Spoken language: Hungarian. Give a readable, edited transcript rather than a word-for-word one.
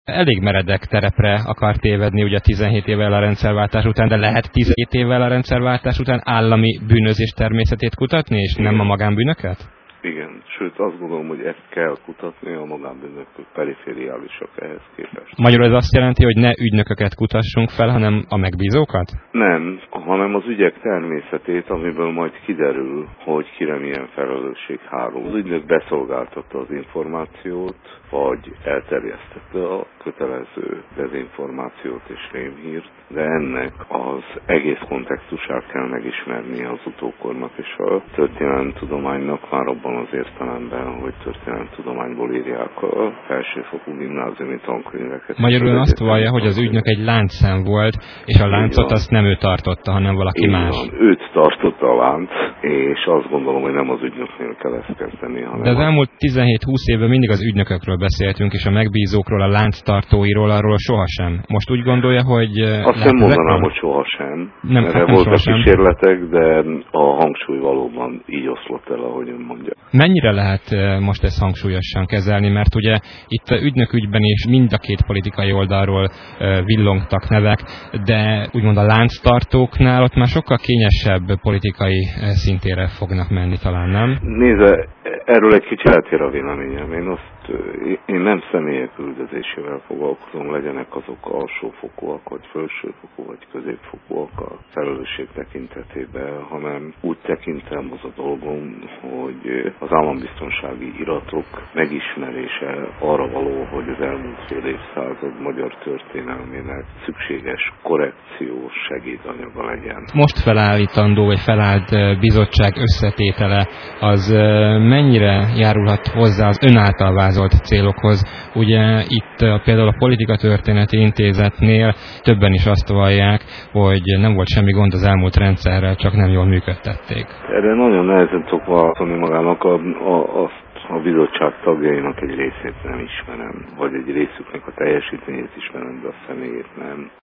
elég meredek terepre akar tévedni ugye 17 évvel a rendszerváltás után, de lehet 17 évvel a rendszerváltás után állami bűnözés természetét kutatni, és nem a magánbűnöket? Igen, sőt azt gondolom, hogy ezt kell kutatni, a magánbűnök perifériálisak ehhez képest. Magyarul ez azt jelenti, hogy ne ügynököket kutassunk fel, hanem a megbízókat? Nem, hanem az ügyek természetét, amiből majd kiderül, hogy kire milyen felelősség hárul. Az ügynök beszolgáltatta az információt, vagy elterjesztette a kötelező dezinformációt és rémhírt, de ennek az egész kontextusát kell megismerni az utókornak és a történelemtudománynak már abban az értelemben, hogy történelemtudományból írják a felsőfokú gimnáziumi tankönyveket. Magyarul azt vallja, hogy az ügynök egy láncszem volt, és a láncot azt nem ő tartotta, hanem valaki más. Van. Őt tartotta a lánc, és azt gondolom, hogy nem az ügynöknél kell ezt kezdeni. De az elmúlt 17-20 évben mindig az ügynökökről beszéltünk, és a megbízókról, a lánctartóiról, arról sohasem. Most úgy gondolja, hogy... Azt nem mondanám, hogy sohasem. Nem, erre voltak kísérletek, de a hangsúly valóban így oszlott el, ahogy ön mondja. Mennyire lehet most ezt hangsúlyosan kezelni, mert ugye itt ügynök ügyben is mind a két politikai oldalról villongtak nevek, de úgymond a lánctartóknál ott már sokkal kényesebb politikai szintére fognak menni talán, nem? Nézze, erről egy kicsit eltér a véleményem. Én nem személyek üldözésével foglalkozom, legyenek azok alsófokúak, vagy felsőfokú, vagy középfokúak a felelősség tekintetében, hanem úgy tekintem az a dolgom, hogy az állambiztonsági iratok megismerése arra való, hogy az elmúlt fél évszázad magyar történelmének szükséges korrekciós segédanyaga legyen. Most felállítandó, vagy felállt bizottság összetétele az mennyire járulhat hozzá az ön által vázolt célokhoz? Ugye itt például a Politikatörténeti Intézetnél többen is azt vallják, hogy nem volt semmi gond az elmúlt rendszerrel, csak nem jól működtették. Erre nagyon nehezen tudok válaszolni magának, a bizottság tagjainak egy részét nem ismerem, vagy egy részüknek a teljesítményét ismerem, de a személyét nem.